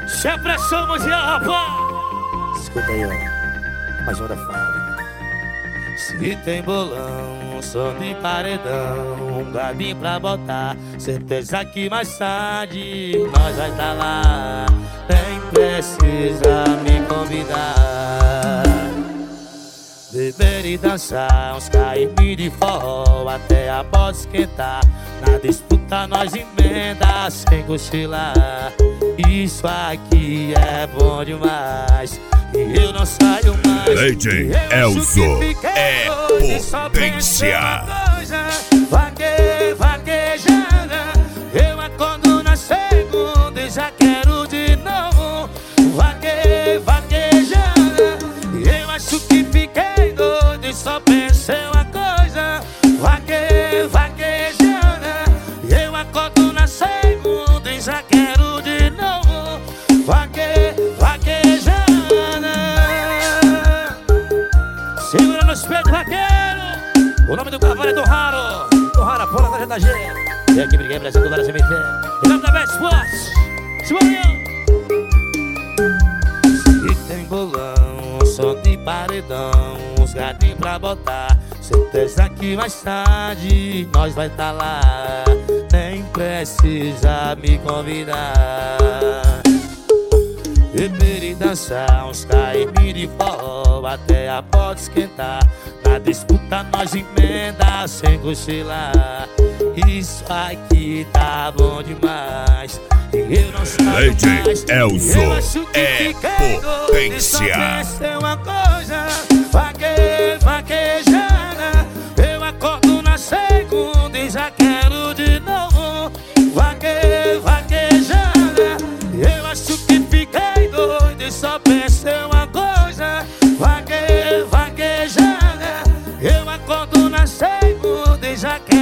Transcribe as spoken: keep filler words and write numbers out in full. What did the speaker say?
Se a pressão mundial, rapaz. Escuta aí, ó. Mais uma da fábrica. Se tem bolão, som de paredão, um gadinho pra botar, certeza que mais tarde nós vai tá lá. Nem precisa me convidar. Beber e dançar, uns cair de forró até a bota esquentar. Na disputa nós emenda sem cochilar. Isso aqui é bom demais e eu não saio mais. D J Elzo é potência. Vague, vaguejando, eu acordo na segunda e já quero de novo. Vague, vaguejando, eu acho que fiquei doido e só pensei uma coisa. Vague, vaguejando, eu acordo na segunda e já quero de novo. Vague, vaguejando. Segura no espelho, vaqueiro. O nome do cavalo é do Raro. Do Raro, a porra da G da G. Eu aqui briguei, Brasil, do Cemitério. Em nome da Best Sports. Simonho. Se tem bolão, som de paredão, uns gatinhos pra botar, certeza que mais tarde nós vai tá lá. Nem precisa me convidar. Beber e dançar, uns cair de forró até a bota esquentar. Na disputa nós emenda sem cochilar. Isso aqui tá bom demais e eu não saio mais. D J Elzo é potência. É uma coisa, vague, vaquejana, eu acordo na segunda e já quero de novo. Vague, vaquejana, eu acho que fiquei doido e só pensei uma coisa. Vague, vaquejana, eu acordo na segunda e já quero